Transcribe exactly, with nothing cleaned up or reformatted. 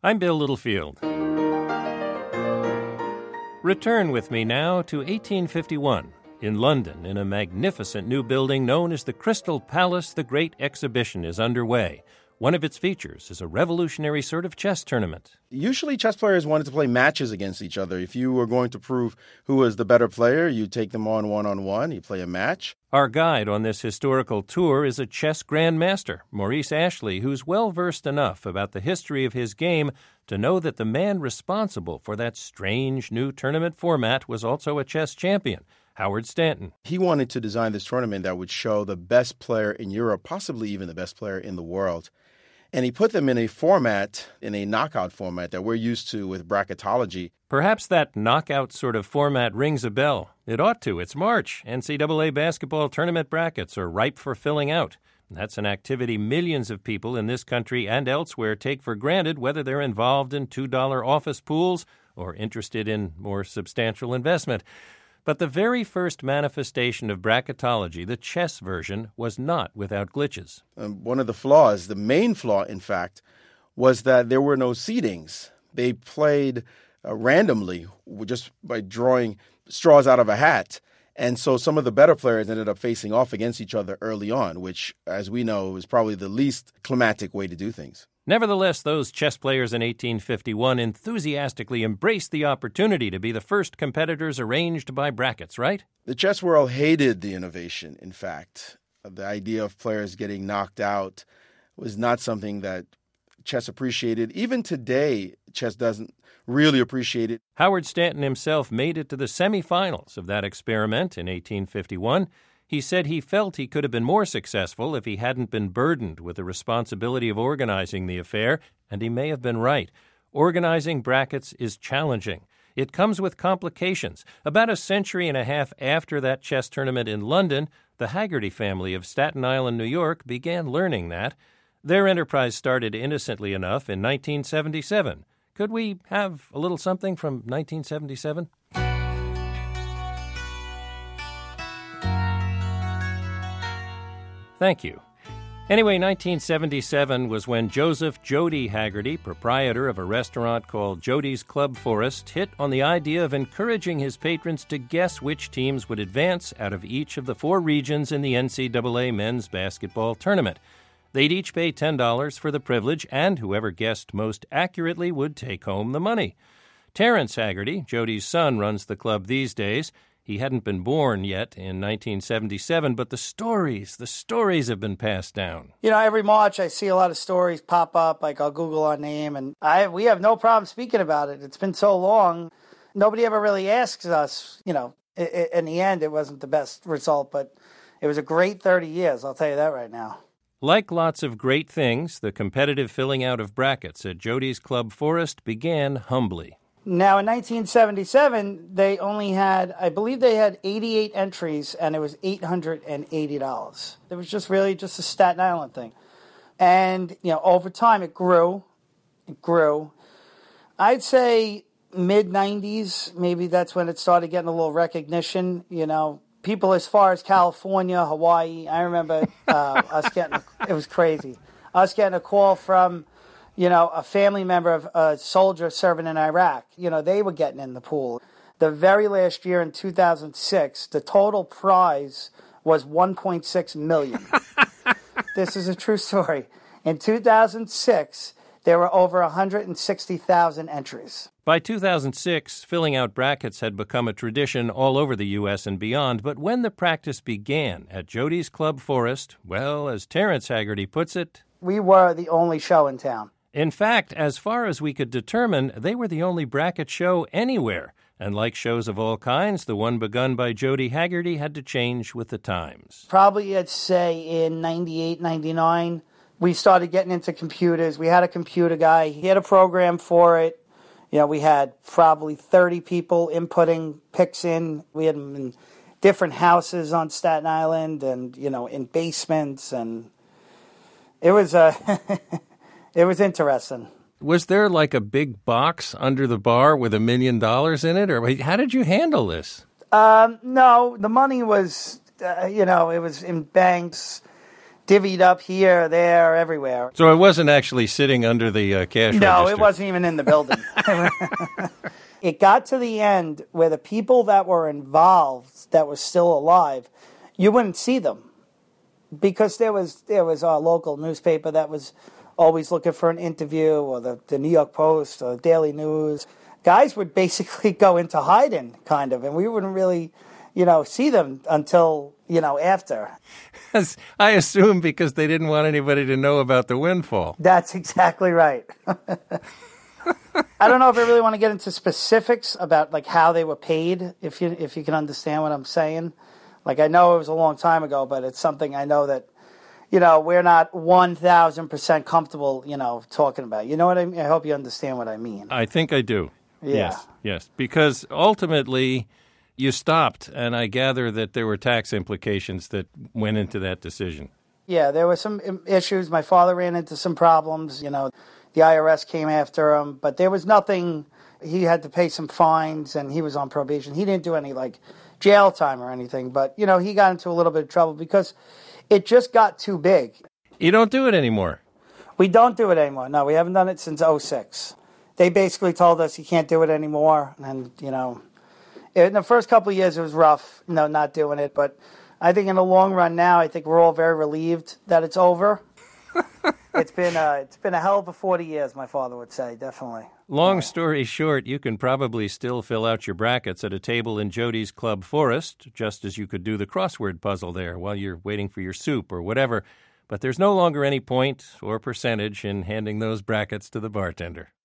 I'm Bill Littlefield. Return with me now to eighteen fifty-one. In London, in a magnificent new building known as the Crystal Palace, the Great Exhibition is underway. One of its features is a revolutionary sort of chess tournament. Usually chess players wanted to play matches against each other. If you were going to prove who was the better player, you take them on one-on-one, you play a match. Our guide on this historical tour is a chess grandmaster, Maurice Ashley, who's well-versed enough about the history of his game to know that the man responsible for that strange new tournament format was also a chess champion, Howard Stanton. He wanted to design this tournament that would show the best player in Europe, possibly even the best player in the world. And he put them in a format, in a knockout format that we're used to with bracketology. Perhaps that knockout sort of format rings a bell. It ought to. It's March. N C double A basketball tournament brackets are ripe for filling out. That's an activity millions of people in this country and elsewhere take for granted, whether they're involved in two dollar office pools or interested in more substantial investment. But the very first manifestation of bracketology, the chess version, was not without glitches. Um, one of the flaws, the main flaw, in fact, was that there were no seedings. They played uh, randomly, just by drawing straws out of a hat. And so some of the better players ended up facing off against each other early on, which, as we know, is probably the least climatic way to do things. Nevertheless, those chess players in eighteen fifty-one enthusiastically embraced the opportunity to be the first competitors arranged by brackets, right? The chess world hated the innovation, in fact. The idea of players getting knocked out was not something that chess appreciated. Even today, chess doesn't really appreciate it. Howard Stanton himself made it to the semifinals of that experiment in eighteen fifty-one. He said he felt he could have been more successful if he hadn't been burdened with the responsibility of organizing the affair, and he may have been right. Organizing brackets is challenging. It comes with complications. About a century and a half after that chess tournament in London, the Haggerty family of Staten Island, New York, began learning that. Their enterprise started innocently enough in nineteen seventy-seven. Could we have a little something from nineteen seventy-seven? Thank you. Anyway, nineteen seventy-seven was when Joseph Jody Haggerty, proprietor of a restaurant called Jody's Club Forest, hit on the idea of encouraging his patrons to guess which teams would advance out of each of the four regions in the N C double A men's basketball tournament. They'd each pay ten dollars for the privilege, and whoever guessed most accurately would take home the money. Terrence Haggerty, Jody's son, runs the club these days. He hadn't been born yet in nineteen seventy-seven, but the stories, the stories have been passed down. You know, every March I see a lot of stories pop up, like I'll Google our name, and I we have no problem speaking about it. It's been so long. Nobody ever really asks us, you know, it, it, in the end it wasn't the best result, but it was a great thirty years, I'll tell you that right now. Like lots of great things, the competitive filling out of brackets at Jody's Club Forest began humbly. Now, in nineteen seventy-seven, they only had, I believe they had eighty-eight entries, and it was eight hundred eighty dollars. It was just really just a Staten Island thing. And, you know, over time, it grew. It grew. I'd say mid-nineties, maybe that's when it started getting a little recognition. You know, people as far as California, Hawaii, I remember uh, us getting, a, it was crazy. Us getting a call from, you know, a family member of a soldier serving in Iraq. You know, they were getting in the pool. The very last year in two thousand six, the total prize was one point six million dollars. This is a true story. In two thousand six, there were over one hundred sixty thousand entries. By two thousand six, filling out brackets had become a tradition all over the U S and beyond, but when the practice began at Jody's Club Forest, well, as Terrence Haggerty puts it, we were the only show in town. In fact, as far as we could determine, they were the only bracket show anywhere. And like shows of all kinds, the one begun by Jody Haggerty had to change with the times. Probably, I'd say, in ninety-eight, ninety-nine, we started getting into computers. We had a computer guy. He had a program for it. You know, we had probably thirty people inputting picks in. We had them in different houses on Staten Island and, you know, in basements. And it was a... It was interesting. Was there like a big box under the bar with a million dollars in it? Or how did you handle this? Um, no, the money was, uh, you know, it was in banks. divvied up here, there, everywhere. So it wasn't actually sitting under the uh, cash No, register? it wasn't even in the building. It got to the end where the people that were involved, that were still alive, you wouldn't see them because there was there was a local newspaper that was always looking for an interview, or the, the New York Post or the Daily News. Guys would basically go into hiding, kind of, and we wouldn't really, you know, see them until, you know, after. I assume because they didn't want anybody to know about the windfall. That's exactly right. I don't know if I really want to get into specifics about like how they were paid, if you if you can understand what I'm saying. Like, I know it was a long time ago, but it's something I know that, you know, we're not one thousand percent comfortable, you know, talking about. You know what I mean? I hope you understand what I mean. I think I do. Yeah. Yes, yes. Because ultimately you stopped, and I gather that there were tax implications that went into that decision. Yeah, there were some issues. My father ran into some problems, you know. The I R S came after him, but there was nothing. He had to pay some fines, and he was on probation. He didn't do any, like, jail time or anything, but, you know, he got into a little bit of trouble because it just got too big. You don't do it anymore? We don't do it anymore. No, we haven't done it since oh six. They basically told us you can't do it anymore, and, you know, in the first couple of years it was rough, you know, not doing it, but I think in the long run now, I think we're all very relieved that it's over. It's been a, it's been a hell of a forty years, my father would say, definitely. Long story short, you can probably still fill out your brackets at a table in Jody's Club Forest, just as you could do the crossword puzzle there while you're waiting for your soup or whatever. But there's no longer any point or percentage in handing those brackets to the bartender.